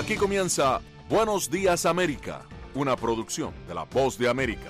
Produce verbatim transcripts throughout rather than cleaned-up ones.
Aquí comienza Buenos Días América, una producción de La Voz de América.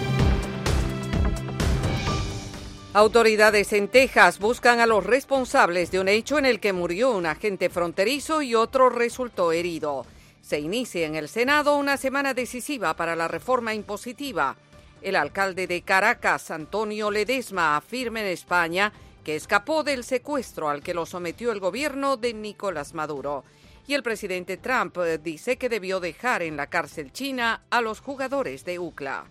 Autoridades en Texas buscan a los responsables de un hecho en el que murió un agente fronterizo y otro resultó herido. Se inicia en el Senado una semana decisiva para la reforma impositiva. El alcalde de Caracas, Antonio Ledesma, afirma en España que escapó del secuestro al que lo sometió el gobierno de Nicolás Maduro. Y el presidente Trump dice que debió dejar en la cárcel china a los jugadores de U C L A.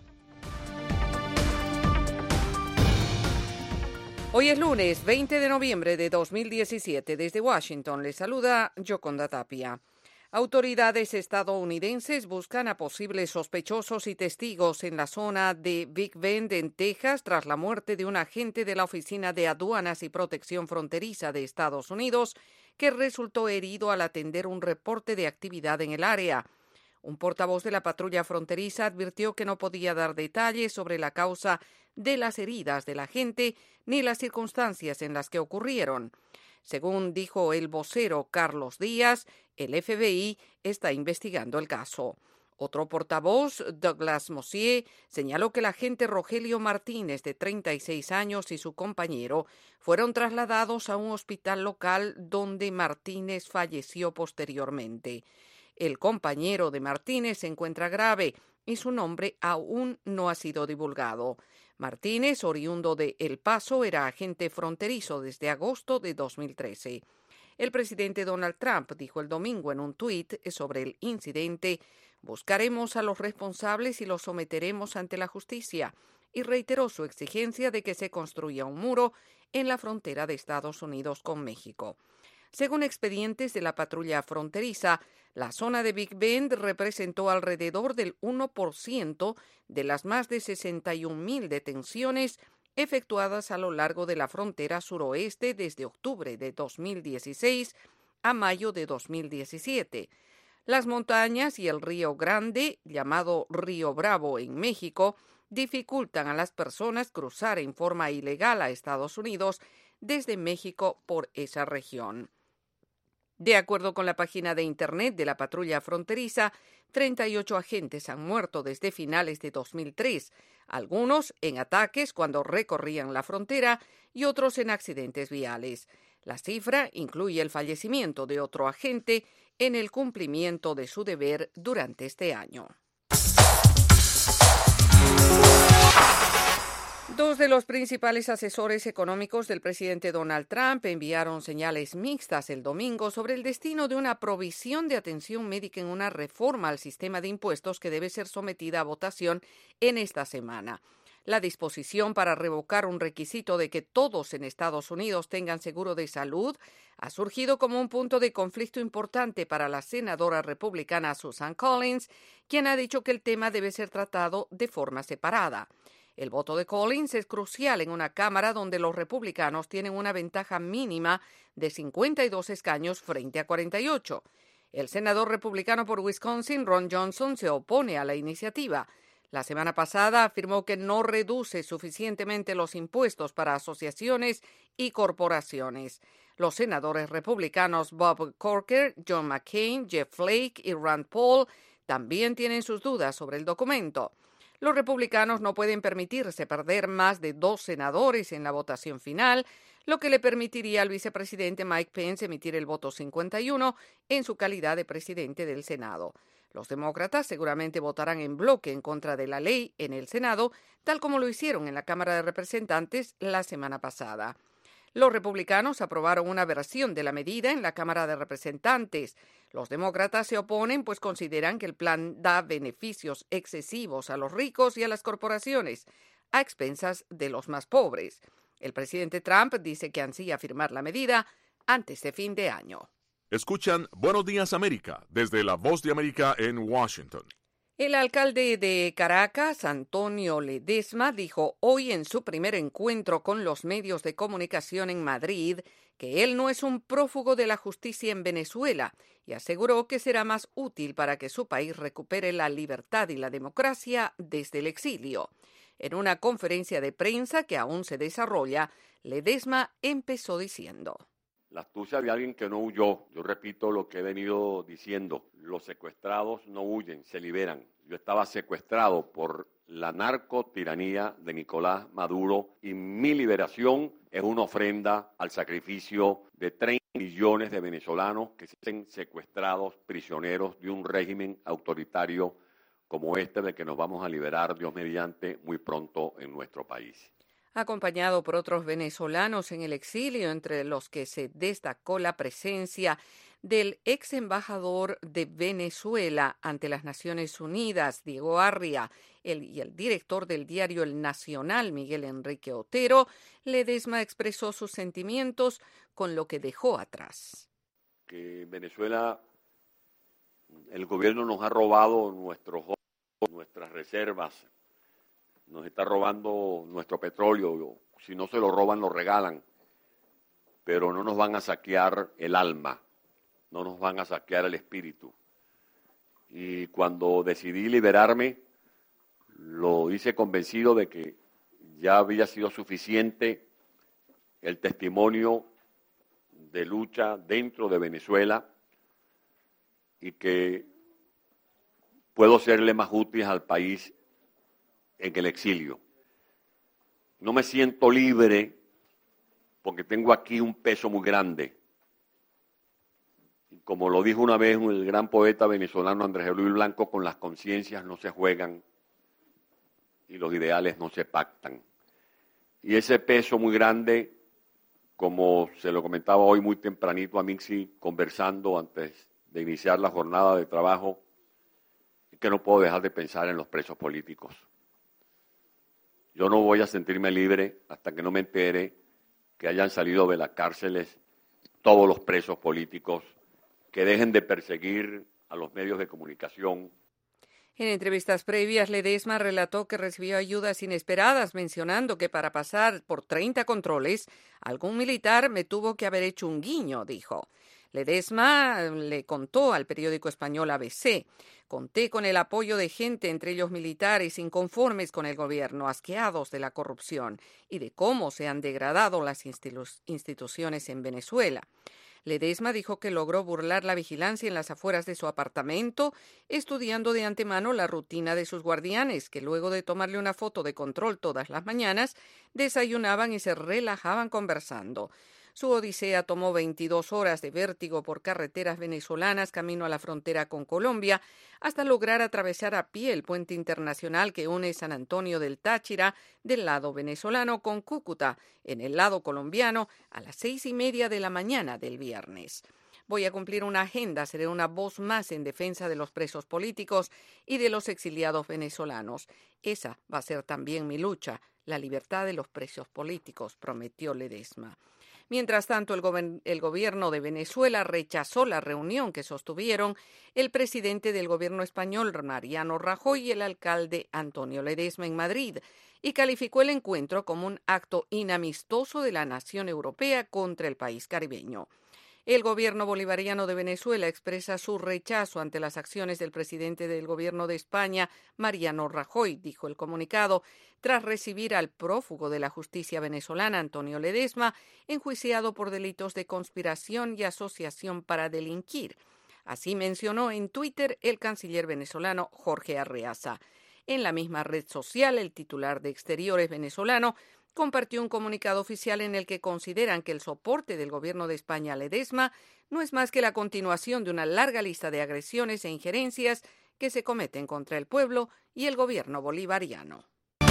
Hoy es lunes veinte de noviembre de dos mil diecisiete. Desde Washington les saluda Yoconda Tapia. Autoridades estadounidenses buscan a posibles sospechosos y testigos en la zona de Big Bend, en Texas, tras la muerte de un agente de la Oficina de Aduanas y Protección Fronteriza de Estados Unidos que resultó herido al atender un reporte de actividad en el área. Un portavoz de la patrulla fronteriza advirtió que no podía dar detalles sobre la causa de las heridas del agente ni las circunstancias en las que ocurrieron. Según dijo el vocero Carlos Díaz, el F B I está investigando el caso. Otro portavoz, Douglas Mosier, señaló que el agente Rogelio Martínez, de treinta y seis años, y su compañero fueron trasladados a un hospital local donde Martínez falleció posteriormente. El compañero de Martínez se encuentra grave y su nombre aún no ha sido divulgado. Martínez, oriundo de El Paso, era agente fronterizo desde agosto de dos mil trece. El presidente Donald Trump dijo el domingo en un tuit sobre el incidente: buscaremos a los responsables y los someteremos ante la justicia, y reiteró su exigencia de que se construya un muro en la frontera de Estados Unidos con México. Según expedientes de la patrulla fronteriza, la zona de Big Bend representó alrededor del uno por ciento de las más de sesenta y un mil detenciones efectuadas a lo largo de la frontera suroeste desde octubre de dos mil dieciséis a mayo de dos mil diecisiete. Las montañas y el Río Grande, llamado Río Bravo en México, dificultan a las personas cruzar en forma ilegal a Estados Unidos desde México por esa región. De acuerdo con la página de Internet de la patrulla fronteriza, treinta y ocho agentes han muerto desde finales de dos mil tres, algunos en ataques cuando recorrían la frontera y otros en accidentes viales. La cifra incluye el fallecimiento de otro agente en el cumplimiento de su deber durante este año. Dos de los principales asesores económicos del presidente Donald Trump enviaron señales mixtas el domingo sobre el destino de una provisión de atención médica en una reforma al sistema de impuestos que debe ser sometida a votación en esta semana. La disposición para revocar un requisito de que todos en Estados Unidos tengan seguro de salud ha surgido como un punto de conflicto importante para la senadora republicana Susan Collins, quien ha dicho que el tema debe ser tratado de forma separada. El voto de Collins es crucial en una Cámara donde los republicanos tienen una ventaja mínima de cincuenta y dos escaños frente a cuarenta y ocho. El senador republicano por Wisconsin, Ron Johnson, se opone a la iniciativa. La semana pasada afirmó que no reduce suficientemente los impuestos para asociaciones y corporaciones. Los senadores republicanos Bob Corker, John McCain, Jeff Flake y Rand Paul también tienen sus dudas sobre el documento. Los republicanos no pueden permitirse perder más de dos senadores en la votación final, lo que le permitiría al vicepresidente Mike Pence emitir el voto cincuenta y uno en su calidad de presidente del Senado. Los demócratas seguramente votarán en bloque en contra de la ley en el Senado, tal como lo hicieron en la Cámara de Representantes la semana pasada. Los republicanos aprobaron una versión de la medida en la Cámara de Representantes. Los demócratas se oponen pues consideran que el plan da beneficios excesivos a los ricos y a las corporaciones, a expensas de los más pobres. El presidente Trump dice que ansía firmar la medida antes de fin de año. Escuchan Buenos Días América desde La Voz de América en Washington. El alcalde de Caracas, Antonio Ledesma, dijo hoy en su primer encuentro con los medios de comunicación en Madrid que él no es un prófugo de la justicia en Venezuela y aseguró que será más útil para que su país recupere la libertad y la democracia desde el exilio. En una conferencia de prensa que aún se desarrolla, Ledesma empezó diciendo: la astucia de alguien que no huyó. Yo repito lo que he venido diciendo, los secuestrados no huyen, se liberan. Yo estaba secuestrado por la narcotiranía de Nicolás Maduro y mi liberación es una ofrenda al sacrificio de treinta millones de venezolanos que se ven secuestrados, prisioneros de un régimen autoritario como este del que nos vamos a liberar, Dios mediante, muy pronto en nuestro país. Acompañado por otros venezolanos en el exilio, entre los que se destacó la presencia del ex embajador de Venezuela ante las Naciones Unidas, Diego Arria, el, y el director del diario El Nacional, Miguel Enrique Otero, Ledesma expresó sus sentimientos con lo que dejó atrás. Que Venezuela, el gobierno nos ha robado nuestros, nuestras reservas, nos está robando nuestro petróleo, si no se lo roban, lo regalan, pero no nos van a saquear el alma, no nos van a saquear el espíritu. Y cuando decidí liberarme, lo hice convencido de que ya había sido suficiente el testimonio de lucha dentro de Venezuela y que puedo serle más útil al país en el exilio. No me siento libre porque tengo aquí un peso muy grande. Como lo dijo una vez el gran poeta venezolano Andrés Eloy Blanco, con las conciencias no se juegan y los ideales no se pactan. Y ese peso muy grande, como se lo comentaba hoy muy tempranito a Mixi, conversando antes de iniciar la jornada de trabajo, es que no puedo dejar de pensar en los presos políticos. Yo no voy a sentirme libre hasta que no me entere que hayan salido de las cárceles todos los presos políticos, que dejen de perseguir a los medios de comunicación. En entrevistas previas, Ledesma relató que recibió ayudas inesperadas, mencionando que para pasar por treinta controles, algún militar me tuvo que haber hecho un guiño, dijo. Ledesma le contó al periódico español A B C: conté con el apoyo de gente, entre ellos militares, inconformes con el gobierno, asqueados de la corrupción y de cómo se han degradado las institu- instituciones en Venezuela. Ledesma dijo que logró burlar la vigilancia en las afueras de su apartamento, estudiando de antemano la rutina de sus guardianes, que luego de tomarle una foto de control todas las mañanas, desayunaban y se relajaban conversando. Su odisea tomó veintidós horas de vértigo por carreteras venezolanas camino a la frontera con Colombia, hasta lograr atravesar a pie el puente internacional que une San Antonio del Táchira del lado venezolano con Cúcuta, en el lado colombiano, a las seis y media de la mañana del viernes. Voy a cumplir una agenda, seré una voz más en defensa de los presos políticos y de los exiliados venezolanos. Esa va a ser también mi lucha, la libertad de los presos políticos, prometió Ledesma. Mientras tanto, el, gober- el gobierno de Venezuela rechazó la reunión que sostuvieron el presidente del gobierno español, Mariano Rajoy, y el alcalde Antonio Ledesma en Madrid, y calificó el encuentro como un acto inamistoso de la nación europea contra el país caribeño. El gobierno bolivariano de Venezuela expresa su rechazo ante las acciones del presidente del gobierno de España, Mariano Rajoy, dijo el comunicado, tras recibir al prófugo de la justicia venezolana, Antonio Ledesma, enjuiciado por delitos de conspiración y asociación para delinquir. Así mencionó en Twitter el canciller venezolano Jorge Arreaza. En la misma red social, el titular de Exteriores venezolano compartió un comunicado oficial en el que consideran que el soporte del gobierno de España a Ledesma no es más que la continuación de una larga lista de agresiones e injerencias que se cometen contra el pueblo y el gobierno bolivariano.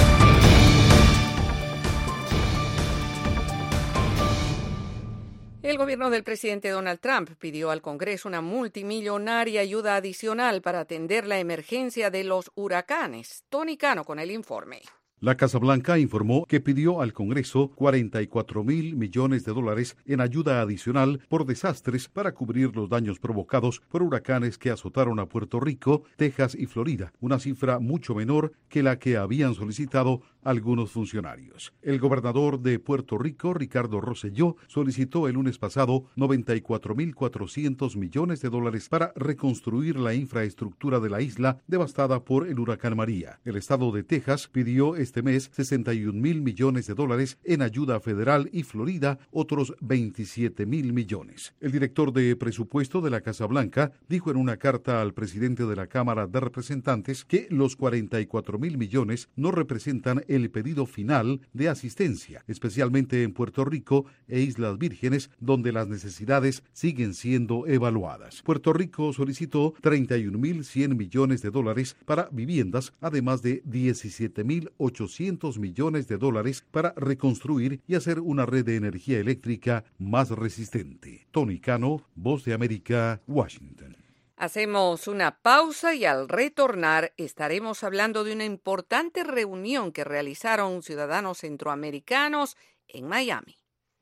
El gobierno del presidente Donald Trump pidió al Congreso una multimillonaria ayuda adicional para atender la emergencia de los huracanes. Tony Cano con el informe. La Casa Blanca informó que pidió al Congreso cuarenta y cuatro mil millones de dólares en ayuda adicional por desastres para cubrir los daños provocados por huracanes que azotaron a Puerto Rico, Texas y Florida, una cifra mucho menor que la que habían solicitado algunos funcionarios. El gobernador de Puerto Rico, Ricardo Rosselló, solicitó el lunes pasado noventa y cuatro mil cuatrocientos millones de dólares para reconstruir la infraestructura de la isla devastada por el huracán María. El estado de Texas pidió ese este mes sesenta y un mil millones de dólares en ayuda federal y Florida otros veintisiete mil millones. El director de presupuesto de la Casa Blanca dijo en una carta al presidente de la Cámara de Representantes que los cuarenta y cuatro mil millones no representan el pedido final de asistencia, especialmente en Puerto Rico e Islas Vírgenes, donde las necesidades siguen siendo evaluadas. Puerto Rico solicitó treinta y un mil cien millones de dólares para viviendas, además de diecisiete mil ochocientos millones de dólares para reconstruir y hacer una red de energía eléctrica más resistente. Tony Cano, Voz de América, Washington. Hacemos una pausa y al retornar estaremos hablando de una importante reunión que realizaron ciudadanos centroamericanos en Miami.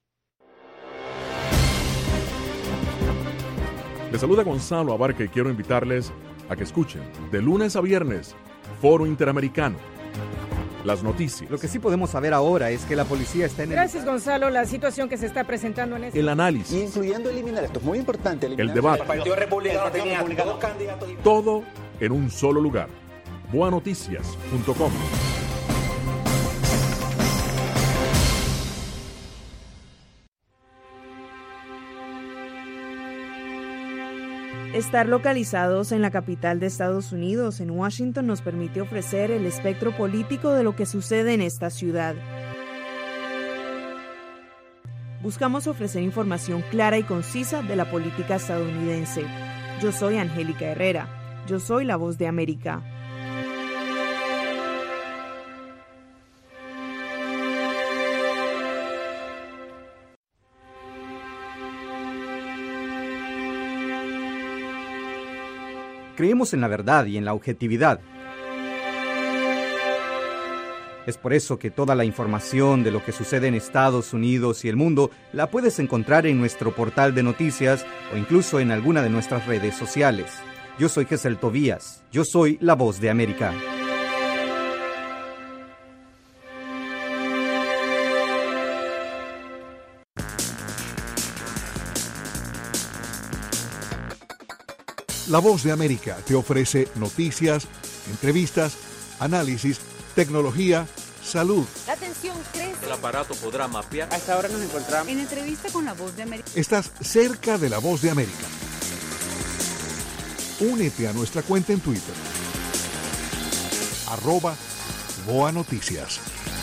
Les saluda Gonzalo Abarca y quiero invitarles a que escuchen de lunes a viernes Foro Interamericano. Las noticias. Lo que sí podemos saber ahora es que la policía está en el... Gracias, Gonzalo. La situación que se está presentando en este... El análisis. Incluyendo eliminar, esto es muy importante. El debate. El Partido Republicano tenía dos candidatos. Todo en un solo lugar. boa noticias punto com. Estar localizados en la capital de Estados Unidos, en Washington, nos permite ofrecer el espectro político de lo que sucede en esta ciudad. Buscamos ofrecer información clara y concisa de la política estadounidense. Yo soy Angélica Herrera. Yo soy la Voz de América. Creemos en la verdad y en la objetividad. Es por eso que toda la información de lo que sucede en Estados Unidos y el mundo la puedes encontrar en nuestro portal de noticias o incluso en alguna de nuestras redes sociales. Yo soy Gesel Tobías. Yo soy la Voz de América. La Voz de América te ofrece noticias, entrevistas, análisis, tecnología, salud. La atención crece. El aparato podrá mapear. A esta hora nos encontramos en entrevista con La Voz de América. Estás cerca de La Voz de América. Únete a nuestra cuenta en Twitter. Arroba Boa Noticias.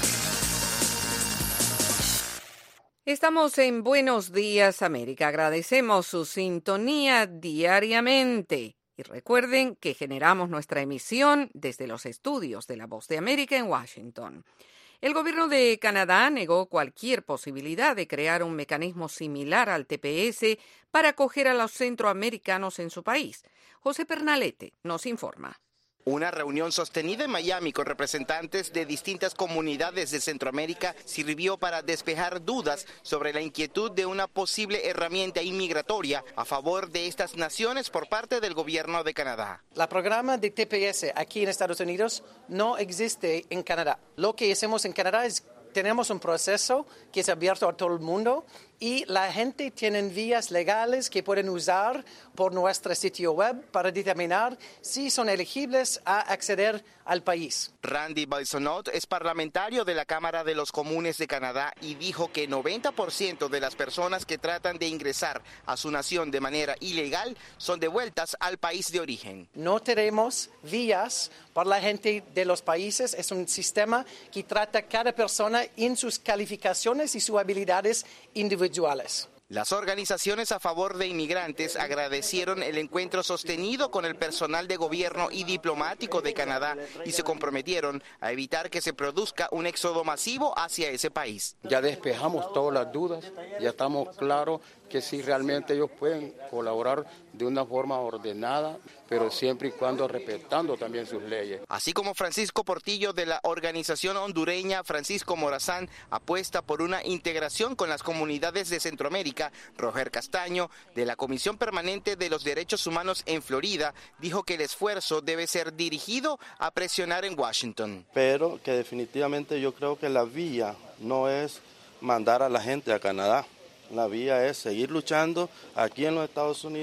Estamos en Buenos Días, América. Agradecemos su sintonía diariamente. Y recuerden que generamos nuestra emisión desde los estudios de La Voz de América en Washington. El gobierno de Canadá negó cualquier posibilidad de crear un mecanismo similar al T P S para acoger a los centroamericanos en su país. José Pernalete nos informa. Una reunión sostenida en Miami con representantes de distintas comunidades de Centroamérica sirvió para despejar dudas sobre la inquietud de una posible herramienta inmigratoria a favor de estas naciones por parte del gobierno de Canadá. El programa de T P S aquí en Estados Unidos no existe en Canadá. Lo que hacemos en Canadá es tenemos un proceso que es abierto a todo el mundo y la gente tiene vías legales que pueden usar por nuestro sitio web para determinar si son elegibles a acceder al país. Randy Bisonot es parlamentario de la Cámara de los Comunes de Canadá y dijo que noventa por ciento de las personas que tratan de ingresar a su nación de manera ilegal son devueltas al país de origen. No tenemos vías para la gente de los países. Es un sistema que trata a cada persona en sus calificaciones y sus habilidades individuales. Las organizaciones a favor de inmigrantes agradecieron el encuentro sostenido con el personal de gobierno y diplomático de Canadá y se comprometieron a evitar que se produzca un éxodo masivo hacia ese país. Ya despejamos todas las dudas, ya estamos claros que sí realmente ellos pueden colaborar de una forma ordenada, pero siempre y cuando respetando también sus leyes. Así como Francisco Portillo de la organización hondureña Francisco Morazán apuesta por una integración con las comunidades de Centroamérica, Roger Castaño de la Comisión Permanente de los Derechos Humanos en Florida dijo que el esfuerzo debe ser dirigido a presionar en Washington. Pero que definitivamente yo creo que la vía no es mandar a la gente a Canadá. La vía es seguir luchando aquí en los Estados Unidos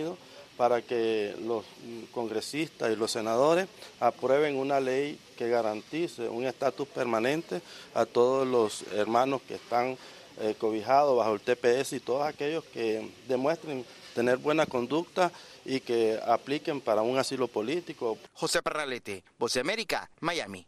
para que los congresistas y los senadores aprueben una ley que garantice un estatus permanente a todos los hermanos que están eh, cobijados bajo el T P S y todos aquellos que demuestren tener buena conducta y que apliquen para un asilo político. José Parralete, Voz de América, Miami.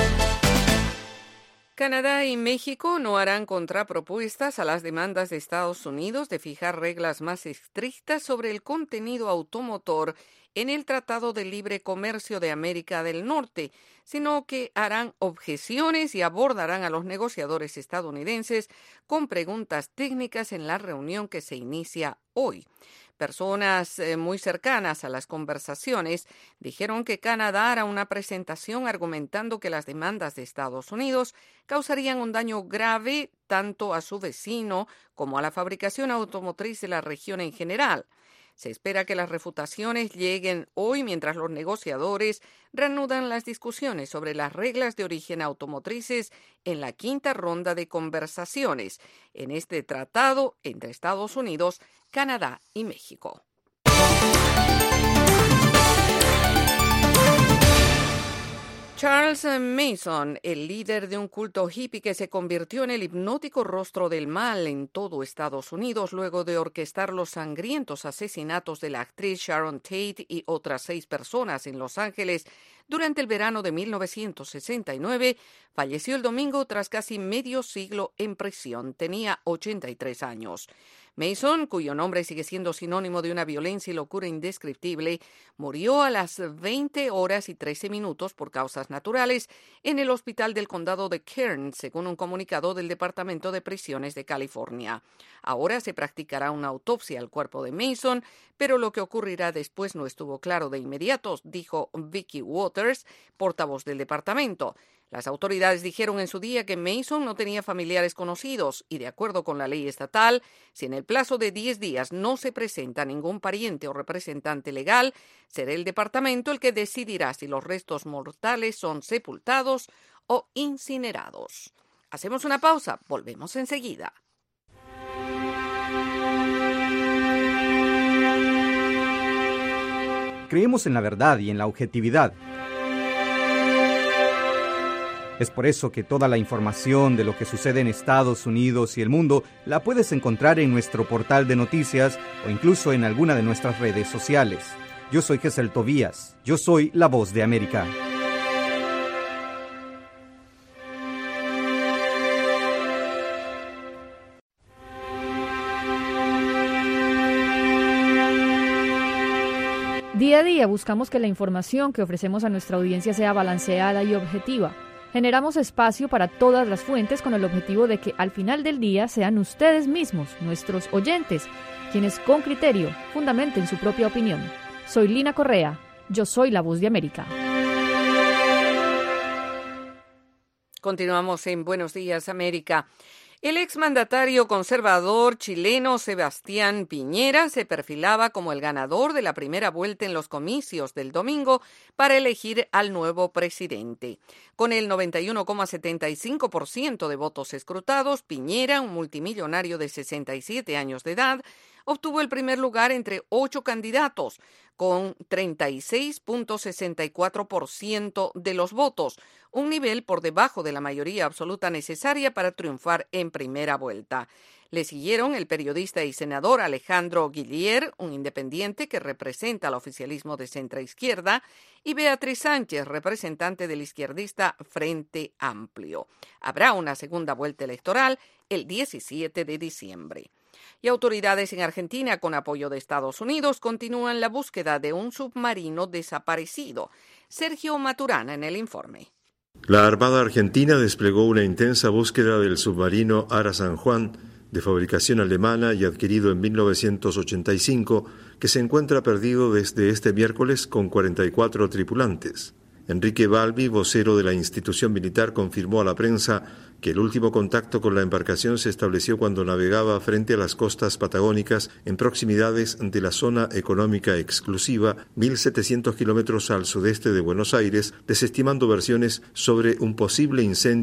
Canadá y México no harán contrapropuestas a las demandas de Estados Unidos de fijar reglas más estrictas sobre el contenido automotor en el Tratado de Libre Comercio de América del Norte, sino que harán objeciones y abordarán a los negociadores estadounidenses con preguntas técnicas en la reunión que se inicia hoy. Personas eh, muy cercanas a las conversaciones dijeron que Canadá hará una presentación argumentando que las demandas de Estados Unidos causarían un daño grave tanto a su vecino como a la fabricación automotriz de la región en general. Se espera que las refutaciones lleguen hoy mientras los negociadores reanudan las discusiones sobre las reglas de origen automotrices en la quinta ronda de conversaciones en este tratado entre Estados Unidos, Canadá y México. Charles Manson, el líder de un culto hippie que se convirtió en el hipnótico rostro del mal en todo Estados Unidos luego de orquestar los sangrientos asesinatos de la actriz Sharon Tate y otras seis personas en Los Ángeles durante el verano de mil novecientos sesenta y nueve, falleció el domingo tras casi medio siglo en prisión. Tenía ochenta y tres años. Manson, cuyo nombre sigue siendo sinónimo de una violencia y locura indescriptible, murió a las veinte horas y trece minutos por causas naturales en el hospital del condado de Kern, según un comunicado del Departamento de Prisiones de California. Ahora se practicará una autopsia al cuerpo de Manson, pero lo que ocurrirá después no estuvo claro de inmediato, dijo Vicky Waters, portavoz del departamento. Las autoridades dijeron en su día que Manson no tenía familiares conocidos y, de acuerdo con la ley estatal, si en el plazo de diez días no se presenta ningún pariente o representante legal, será el departamento el que decidirá si los restos mortales son sepultados o incinerados. Hacemos una pausa, volvemos enseguida. Creemos en la verdad y en la objetividad. Es por eso que toda la información de lo que sucede en Estados Unidos y el mundo la puedes encontrar en nuestro portal de noticias o incluso en alguna de nuestras redes sociales. Yo soy Gesel Tobías. Yo soy la Voz de América. Día a día buscamos que la información que ofrecemos a nuestra audiencia sea balanceada y objetiva. Generamos espacio para todas las fuentes con el objetivo de que al final del día sean ustedes mismos, nuestros oyentes, quienes con criterio fundamenten su propia opinión. Soy Lina Correa, yo soy la Voz de América. Continuamos en Buenos Días, América. El exmandatario conservador chileno Sebastián Piñera se perfilaba como el ganador de la primera vuelta en los comicios del domingo para elegir al nuevo presidente. Con el noventa y uno coma setenta y cinco por ciento de votos escrutados, Piñera, un multimillonario de sesenta y siete años de edad, obtuvo el primer lugar entre ocho candidatos, con treinta y seis coma sesenta y cuatro por ciento de los votos, un nivel por debajo de la mayoría absoluta necesaria para triunfar en primera vuelta. Le siguieron el periodista y senador Alejandro Guillier, un independiente que representa al oficialismo de centroizquierda, y Beatriz Sánchez, representante del izquierdista Frente Amplio. Habrá una segunda vuelta electoral el diecisiete de diciembre. Y autoridades en Argentina, con apoyo de Estados Unidos, continúan la búsqueda de un submarino desaparecido. Sergio Maturana en el informe. La Armada Argentina desplegó una intensa búsqueda del submarino Ara San Juan, de fabricación alemana y adquirido en mil novecientos ochenta y cinco, que se encuentra perdido desde este miércoles con cuarenta y cuatro tripulantes. Enrique Balbi, vocero de la institución militar, confirmó a la prensa que el último contacto con la embarcación se estableció cuando navegaba frente a las costas patagónicas en proximidades de la zona económica exclusiva, mil setecientos kilómetros al sudeste de Buenos Aires, desestimando versiones sobre un posible incendio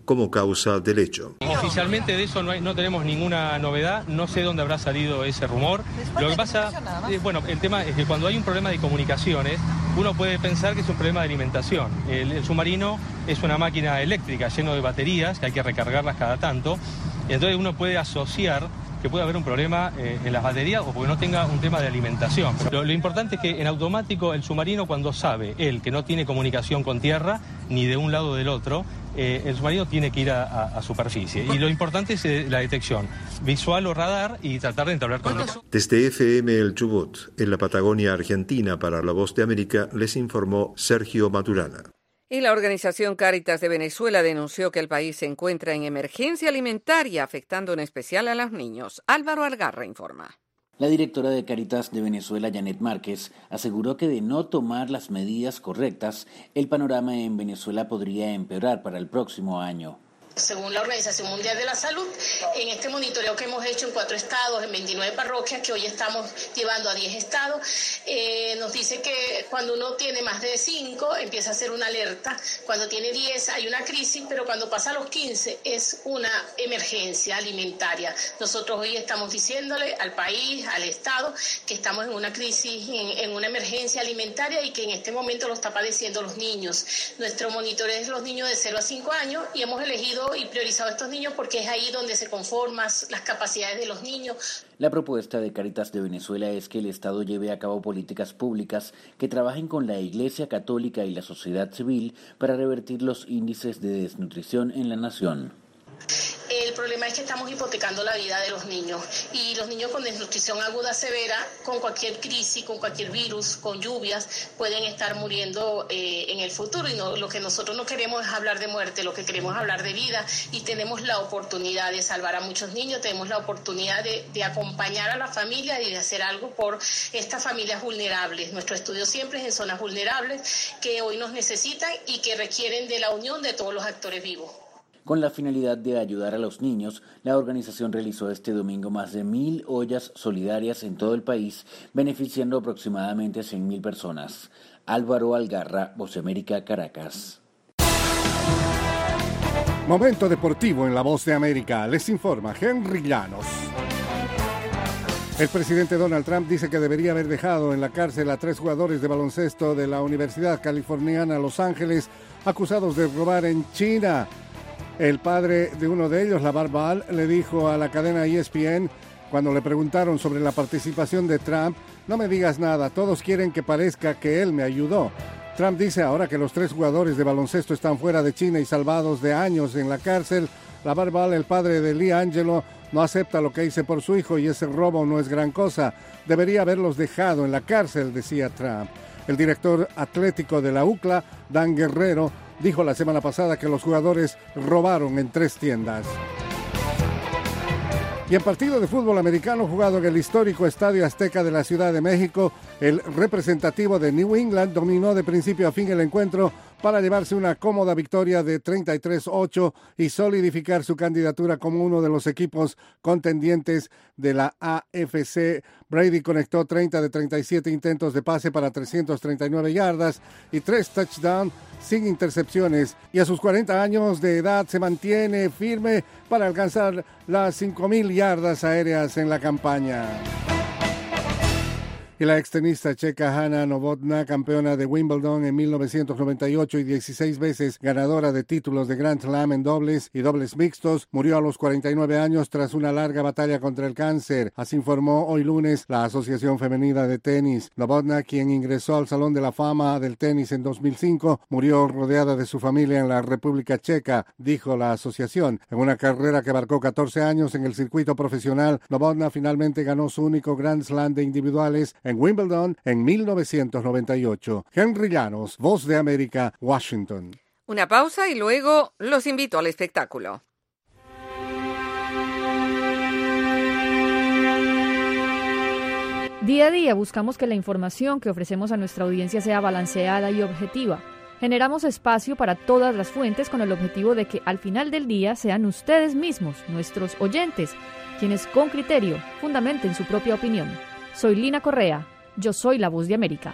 como causa del hecho. Oficialmente de eso no, hay, no tenemos ninguna novedad, no sé dónde habrá salido ese rumor. Lo que pasa, eh, bueno, el tema es que cuando hay un problema de comunicaciones, uno puede pensar que es un problema de alimentación. El, el submarino es una máquina eléctrica lleno de baterías que hay que recargarlas cada tanto, y entonces uno puede asociar que puede haber un problema eh, en las baterías o porque no tenga un tema de alimentación. Pero lo, lo importante es que en automático el submarino, cuando sabe él que no tiene comunicación con tierra, ni de un lado o del otro, eh, el submarino tiene que ir a, a, a superficie. Y lo importante es eh, la detección visual o radar y tratar de entablar comunicación. Desde F M El Chubut, en la Patagonia Argentina, para La Voz de América, les informó Sergio Maturana. Y la organización Cáritas de Venezuela denunció que el país se encuentra en emergencia alimentaria, afectando en especial a los niños. Álvaro Algarra informa. La directora de Cáritas de Venezuela, Janet Márquez, aseguró que de no tomar las medidas correctas, el panorama en Venezuela podría empeorar para el próximo año. Según la Organización Mundial de la Salud, en este monitoreo que hemos hecho en cuatro estados, en veintinueve parroquias, que hoy estamos llevando a diez estados, eh, nos dice que cuando uno tiene más de cinco empieza a ser una alerta, cuando tiene diez hay una crisis, pero cuando pasa a los quince es una emergencia alimentaria. Nosotros hoy estamos diciéndole al país, al estado, que estamos en una crisis, en, en una emergencia alimentaria y que en este momento lo está padeciendo los niños. Nuestro monitoreo es los niños de cero a cinco años y hemos elegido y priorizado a estos niños porque es ahí donde se conforman las capacidades de los niños. La propuesta de Cáritas de Venezuela es que el Estado lleve a cabo políticas públicas que trabajen con la Iglesia Católica y la sociedad civil para revertir los índices de desnutrición en la nación. El problema es que estamos hipotecando la vida de los niños y los niños con desnutrición aguda severa, con cualquier crisis, con cualquier virus, con lluvias, pueden estar muriendo eh, en el futuro. Y no, lo que nosotros no queremos es hablar de muerte, lo que queremos es hablar de vida y tenemos la oportunidad de salvar a muchos niños, tenemos la oportunidad de, de acompañar a la familia y de hacer algo por estas familias vulnerables. Nuestro estudio siempre es en zonas vulnerables que hoy nos necesitan y que requieren de la unión de todos los actores vivos. Con la finalidad de ayudar a los niños, la organización realizó este domingo más de mil ollas solidarias en todo el país, beneficiando aproximadamente cien mil personas. Álvaro Algarra, Voz de América, Caracas. Momento deportivo en La Voz de América. Les informa Henry Llanos. El presidente Donald Trump dice que debería haber dejado en la cárcel a tres jugadores de baloncesto de la Universidad Californiana Los Ángeles acusados de robar en China. El padre de uno de ellos, LaVar Ball, le dijo a la cadena E S P N, cuando le preguntaron sobre la participación de Trump, no me digas nada, todos quieren que parezca que él me ayudó. Trump dice ahora que los tres jugadores de baloncesto están fuera de China y salvados de años en la cárcel. LaVar Ball, el padre de Lee Angelo, no acepta lo que hice por su hijo y ese robo no es gran cosa. Debería haberlos dejado en la cárcel, decía Trump. El director atlético de la U C L A, Dan Guerrero, dijo la semana pasada que los jugadores robaron en tres tiendas. Y en partido de fútbol americano jugado en el histórico Estadio Azteca de la Ciudad de México, el representativo de New England dominó de principio a fin el encuentro para llevarse una cómoda victoria de treinta y tres a ocho y solidificar su candidatura como uno de los equipos contendientes de la A F C. Brady conectó treinta de treinta y siete intentos de pase para trescientas treinta y nueve yardas y tres touchdowns sin intercepciones, y a sus cuarenta años de edad se mantiene firme para alcanzar las cinco mil yardas aéreas en la campaña. Y la extenista checa Hana Novotná, campeona de Wimbledon en mil novecientos noventa y ocho y dieciséis veces ganadora de títulos de Grand Slam en dobles y dobles mixtos, murió a los cuarenta y nueve años tras una larga batalla contra el cáncer. Así informó hoy lunes la Asociación Femenina de Tenis. Novotná, quien ingresó al Salón de la Fama del Tenis en dos mil cinco, murió rodeada de su familia en la República Checa, dijo la asociación. En una carrera que abarcó catorce años en el circuito profesional, Novotná finalmente ganó su único Grand Slam de individuales en Wimbledon en mil novecientos noventa y ocho. Henry Llanos, Voz de América, Washington. Una pausa y luego los invito al espectáculo. Día a día buscamos que la información que ofrecemos a nuestra audiencia sea balanceada y objetiva. Generamos espacio para todas las fuentes con el objetivo de que al final del día sean ustedes mismos, nuestros oyentes, quienes con criterio fundamenten su propia opinión. Soy Lina Correa, yo soy la Voz de América.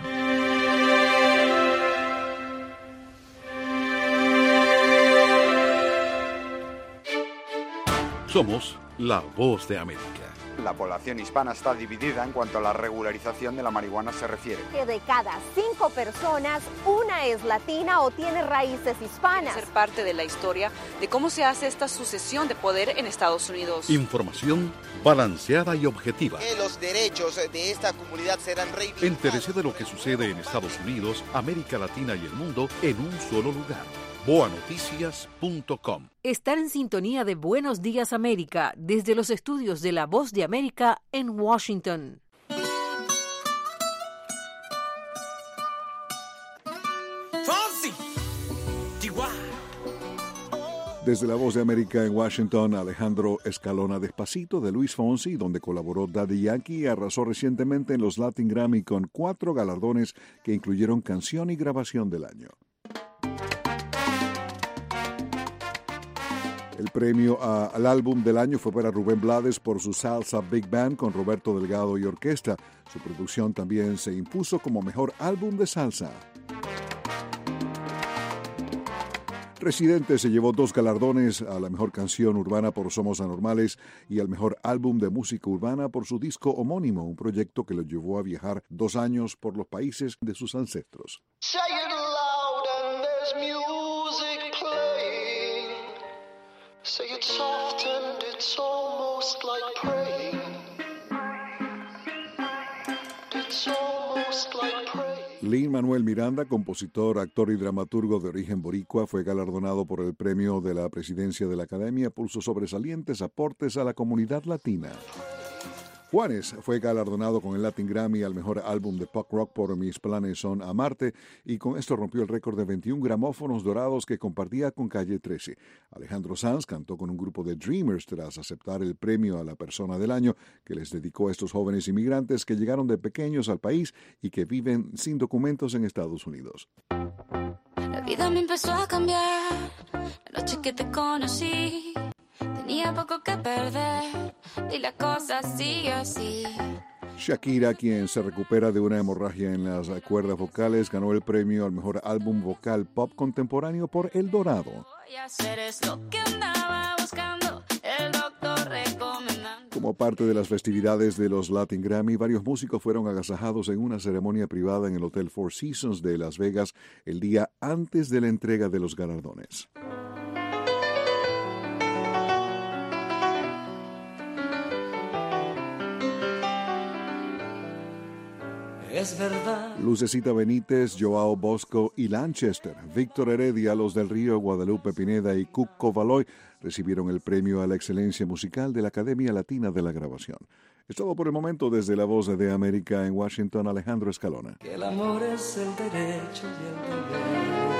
Somos la voz de América. La población hispana está dividida en cuanto a la regularización de la marihuana se refiere. Que de cada cinco personas, una es latina o tiene raíces hispanas. Ser parte de la historia de cómo se hace esta sucesión de poder en Estados Unidos. Información balanceada y objetiva. Que los derechos de esta comunidad serán reivindicados. Entérese de lo que sucede en Estados Unidos, América Latina y el mundo en un solo lugar. boa noticias punto com. Estar en sintonía de Buenos Días América desde los estudios de La Voz de América en Washington. Desde La Voz de América en Washington, Alejandro Escalona Despacito de Luis Fonsi, donde colaboró Daddy Yankee, arrasó recientemente en los Latin Grammy con cuatro galardones que incluyeron canción y grabación del año. El premio a, al álbum del año fue para Rubén Blades por su Salsa Big Band con Roberto Delgado y orquesta. Su producción también se impuso como mejor álbum de salsa. Residente se llevó dos galardones, a la mejor canción urbana por Somos Anormales y al mejor álbum de música urbana por su disco homónimo, un proyecto que lo llevó a viajar dos años por los países de sus ancestros. Say it soft and it's almost like praying. It's almost like praying. Lin-Manuel Miranda, compositor, actor y dramaturgo de origen boricua, fue galardonado por el premio de la Presidencia de la Academia por sus sobresalientes aportes a la comunidad latina. Juanes fue galardonado con el Latin Grammy al mejor álbum de pop rock por Mis planes son amarte, y con esto rompió el récord de veintiún gramófonos dorados que compartía con Calle trece. Alejandro Sanz cantó con un grupo de Dreamers tras aceptar el premio a la persona del año que les dedicó a estos jóvenes inmigrantes que llegaron de pequeños al país y que viven sin documentos en Estados Unidos. La vida me empezó a cambiar la noche que te conocí. Tenía poco que perder y la cosa sigue así. Shakira, quien se recupera de una hemorragia en las cuerdas vocales, ganó el premio al mejor álbum vocal pop contemporáneo por El Dorado. Voy a hacer es lo que andaba buscando, el doctor recomendando. Como parte de las festividades de los Latin Grammy, varios músicos fueron agasajados en una ceremonia privada en el Hotel Four Seasons de Las Vegas el día antes de la entrega de los galardones. Es verdad. Lucecita Benítez, Joao Bosco y Lanchester, Víctor Heredia, Los del Río, Guadalupe Pineda y Cuco Valoy recibieron el premio a la excelencia musical de la Academia Latina de la Grabación. Es todo por el momento. Desde La Voz de América en Washington, Alejandro Escalona. Que el amor es el derecho y el deber.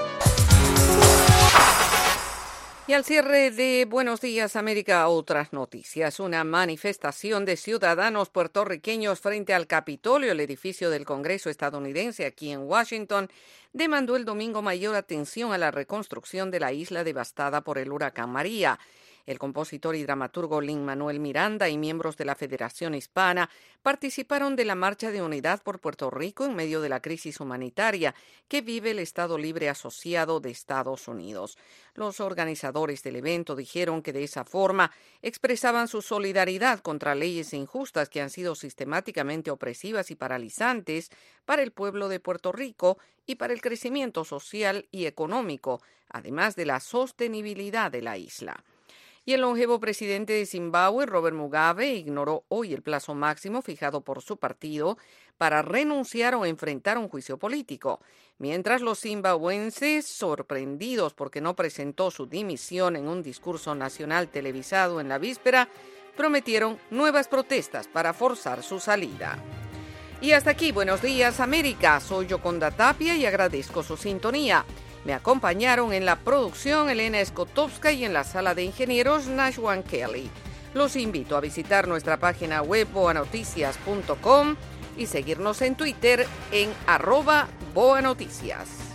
Y al cierre de Buenos Días América, otras noticias. Una manifestación de ciudadanos puertorriqueños frente al Capitolio, el edificio del Congreso estadounidense aquí en Washington, demandó el domingo mayor atención a la reconstrucción de la isla devastada por el huracán María. El compositor y dramaturgo Lin-Manuel Miranda y miembros de la Federación Hispana participaron de la Marcha de Unidad por Puerto Rico en medio de la crisis humanitaria que vive el Estado Libre Asociado de Estados Unidos. Los organizadores del evento dijeron que de esa forma expresaban su solidaridad contra leyes injustas que han sido sistemáticamente opresivas y paralizantes para el pueblo de Puerto Rico y para el crecimiento social y económico, además de la sostenibilidad de la isla. Y el longevo presidente de Zimbabue, Robert Mugabe, ignoró hoy el plazo máximo fijado por su partido para renunciar o enfrentar un juicio político, mientras los zimbabuenses, sorprendidos porque no presentó su dimisión en un discurso nacional televisado en la víspera, prometieron nuevas protestas para forzar su salida. Y hasta aquí, Buenos Días América. Soy Yoconda Tapia y agradezco su sintonía. Me acompañaron en la producción Elena Skotowska y en la sala de ingenieros Nashwan Kelly. Los invito a visitar nuestra página web boa noticias punto com y seguirnos en Twitter en arroba boanoticias.